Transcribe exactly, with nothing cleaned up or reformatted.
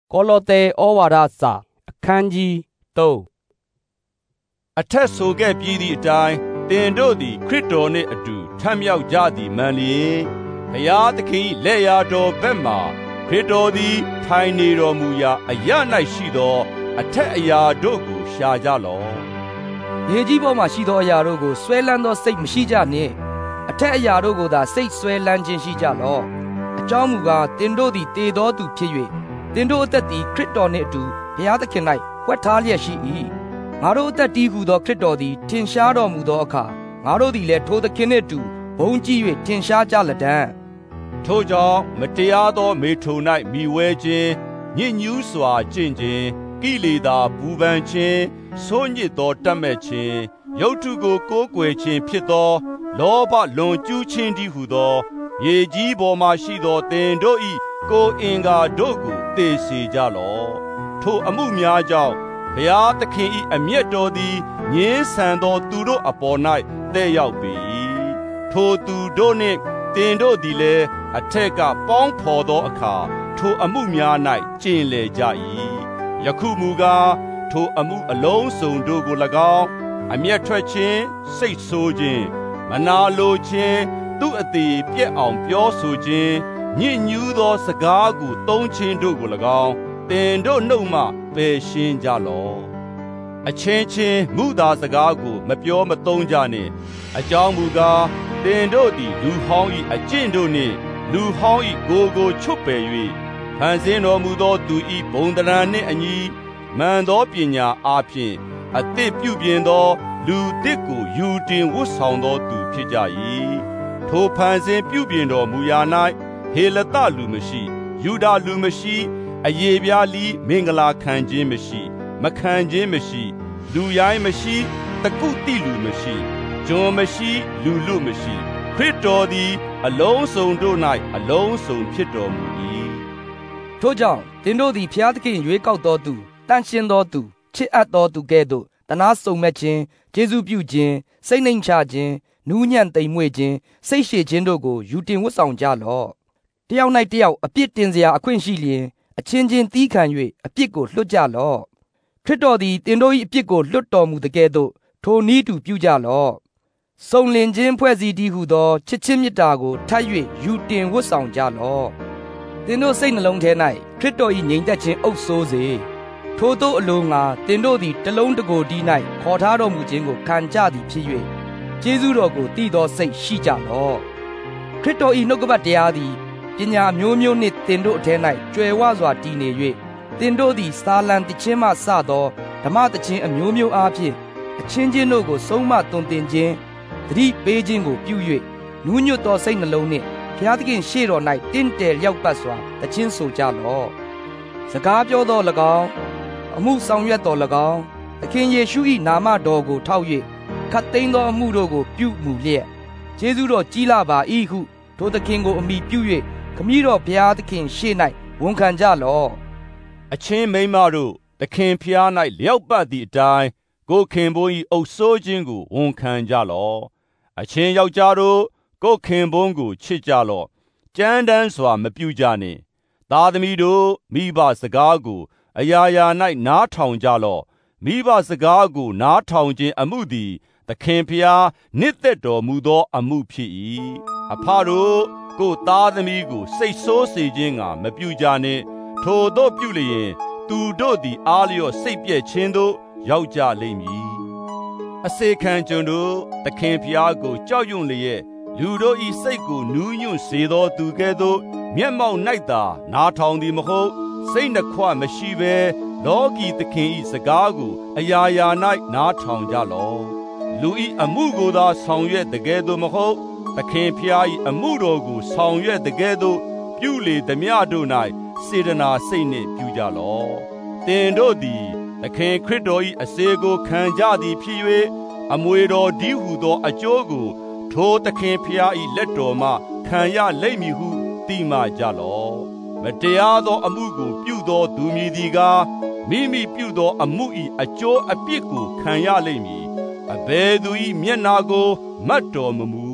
ကောလောသဲဩဝါဒစာအခန်းကြီးသုံးအထက်ဆိုခဲ့ပြီးသည့်အတိုင်းသင်တို့သည်ခရစ်တော်နှင့်အတူထမ်းမြောက်ကြသည်မှန်လျင်ဘုရားသခင်၏လက်ရာတော်ဘက်မှခရစ်တော်သည်ထိုင်နေတော်မူရာအရာ၌ရှိသောအထက်အရာတို့ကိုရှာကြလော့။မြေကြီးပေါ်မှရှိသောအရာတို့ကိုဆွဲလန်းသောစိတ်မရှိကြနှင့်အထက်အရာတို့ကိုသာစိတ်ဆွဲလန်းခြင်းရှိကြလော့။အကြောင်းမူကားသင်တို့သည်တည်သောသူဖြစ်၍သင်တို့အသက်သည်ခရစ်တော်နှင့်အတူဘုရားသခင်၌ဝှက်ထားလျက်ရှိ၏။ငါတို့အသက်တည်ဟူသောခရစ်တော်သည်ထင်ရှားတော်မူသောအခါငါတို့သည်လည်းထိုသခင်နှင့်အတူဘုန်းကြီး၍ထင်ရှားကြလတံ့။ထိုကြောင့်မတရားသောမေထုံ၌မိဝဲခြင်းညစ်ညူးစွာကျင့်ခြင်းကိလေသာပူပန်ခြင်းဆိုးညစ်သောတတ်မဲ့ခြင်းရုပ်ထုကိုကိုးကွယ်ခြင်းဖြစ်သောလောဘလွန်ကျူးခြင်းတည်းဟုသောမြေကြီးပေါ်မှရှိသောသင်တို့၏ကိုယ်အင်္ဂါတို့ကိုသိစေကြလော့ထိုအမှုများကြောင့်ဘုရားသခင်၏အမျက်တော်သည်ငြင်းဆန်သောသူတို့အပေါ်၌သက်ရောက်ပေ၏ထိုသူတို့နှင့်သင်တို့သည်လည်းအထက်ကပေါင်းဖော်သောအခါထိုအမှုများ၌ကျင်လည်ကြ၏ယခုမူကားထိုအမှုအလုံးစုံတို့ကို၎င်းအမျက်ထွက်ခြင်းစိတ်ဆိုးခြင်းမနာလိုခြင်းသူ့အသေးပြက်အောင်ပြောဆိုခြင်းညစ်ညူးသောစကားကိုသုံးခြင်းတို့ကို၎င်းသင်တို့နှုတ်မှပယ်ရှင်းကြလော့အချင်းချင်းမူသာစကားကိုမပြောမသုံးကြနှင့်အကြောင်းမူကားသင်တို့သည်လူဟောင်း၏အကျင့်တို့နှင့်လူဟောင်း၏ကိုယ်ကိုချွတ်ပယ်၍ဖန်ဆင်းတော်မူသောသူ၏ဘုံတရံနှင့်အညီမှန်သောပညာအားဖြင့်အသစ်ပြုပြင်သောလူသစ်ကိုယူတင်ဝတ်ဆောင်သောသူဖြစ်ကြ၏ထိုဖန်ဆင်းပြုပြင်တော်မူရာ၌ဟေလသလူမရှိယူဒလူမရှိအယေပြားလီမင်္ဂလာခံခြင်းမရှိမခံခြင်းမရှိလူရိုင်းမရှိတကုတိလူမရှိကျွန်မရှိလူလူမရှိခရစ်တော်သည်အလုံးစုံတို့၌အလုံးစုံဖြစ်တော်မူ၏ထို့ကြောင့်သင်တို့သည်ဘုရားသခင်ရွေးကောက်တော်သူတန်ရှင်းသောသူချစ်အပ်သောသူကဲ့သို့တနာစုံမဲ့ခြင်းကျေးဇူးပြုခြင်းစိတ်နှိမ်ချခြင်းနူးညံ့သိမ်မွေ့ခြင်းစိတ်ရှည်ခြင်းတို့ကိုယူတင်ဝတ်ဆောင်ကြလော့တယောက်၌တယောက်အပြစ်တင်စရာအခွင့်ရှိလျင်အချင်းချင်းသီးခံ၍အပြစ်ကိုလွှတ်ကြလော့ခရစ်တော်သည်တင်တို့၏အပြစ်ကိုလွှတ်တော်မူသကဲ့သို့ထိုနည်းတူပြုကြလော့စုံလင်ခြင်းဖွဲ့စည်းတည်းဟုသောချစ်ချင်းမေတ္တာကိုထပ်၍ယူတင်ဝတ်ဆောင်ကြလော့တင်တို့စိတ်နှလုံးထဲ၌ခရစ်တော်၏ငြိမ်သက်ခြင်းအုပ်စိုးစေထိုသို့အလိုငါတင်တို့သည်တလုံးတကိုယ်ဒီ၌ခေါ်ထားတော်မူခြင်းကိုခံကြသည်ဖြစ်၍ကျေးဇူးတော်ကိုတည်သောစိတ်ရှိကြလော့ခရစ်တော်၏နှုတ်ကပတ်တရားသည်ပညာမျိုးမျိုးနှင့်တင်တို့အထဲ၌ကြွယ်ဝစွာတည်နေ၍တင်တို့သည်စာလံတခြင်းမှစသောဓမ္မတခြင်းအမျိုးမျိုးအားဖြင့်အချင်းချင်းတို့ကိုဆုံးမသွန်သင်ခြင်းသတိပေးခြင်းကိုပြု၍နူးညွတ်သောစိတ်နှလုံးနှင့်ဘုရားသခင်ရှေ့တော်၌တင့်တယ်လျောက်ပတ်စွာတခြင်းဆိုကြလော့စကားပြောသော၎င်းအမှုဆောင်ရွက်တော်၎င်းသခင်ယေရှု၏နာမတော်ကိုထောက်၍ခတ်သိမ်းသောအမှုတို့ကိုပြုမူလျက်ကျေးဇူးတော်ကြီးလာပါ၏ဟုထိုသခင်ကိုအမိပြု၍ခမည်းတော်ဘုရားသခင်ရှေ့၌ဝန်ခံကြလော့အချင်းမိန်းမတို့သခင်ဖျား၌လျောက်ပတ်သည့်အတိုင်းကိုခင်ဘုန်း၏အုပ်ဆိုးခြင်းကိုဝန်ခံကြလော့အချင်းယောက်ျားတို့ကိုခင်ဘုန်းကိုချစ်ကြလော့ကြမ်းတမ်းစွာမပြုကြနှင့်သားသမီးတို့မိဘစကားကိုအရာရာ၌နားထောင်ကြလော့မိဘစကားကိုနားထောင်ခြင်းအမှုသည်သခင်ဖျားနှစ်သက်တော်မူသောအမှုဖြစ်၏အဖတို့ကိုသားသမီးကိုစိတ်ဆိုးစေခြင်းငါမပြုကြနှင့်ထိုတို့ပြုလျင်သူတို့သည်အားလျော့စိတ်ပြည့်ခြင်းသို့ရောက်ကြလိမ့်မည်အစေခံကျွန်တို့သခင်ဖျားကိုကြောက်ရွံ့လျက်လူတို့၏စိတ်ကိုနူးညွတ်စေသောသူကဲ့သို့မျက်မှောက်၌သာနားထောင်သည်မဟုတ်စိတ်နှခွမရှိဘဲလောကီသခင်၏စကားကိုအရာရာ၌နားထောင်ကြလော့လူ၏အမှုကိုသာဆောင်ရွက်တကယ်သို့မဟုတ်သခင်ဖျား၏အမှုတော်ကိုဆောင်ရွက်တကယ်သို့ပြုလေသမျှတို့၌စေတနာစိတ်နှင့်ပြုကြလော့သင်တို့သည်သခင်ခရစ်တော်၏အစေကိုခံကြသည်ဖြစ်၍အမွေတော်ဒီဟုသောအကျိုးကိုထိုသခင်ဖျား၏လက်တော်မှခံရလိမ့်မည်ဟုသိမှကြလော့မတရားသောအမှုကိုပြုသောသူမည်သည်ကားမိမိပြုသောအမှု၏အကျိုးအပြစ်ကိုခံရလိမ့်မည်အဘယ်သူ၏မျက်နာကိုမတ်တော်မမူ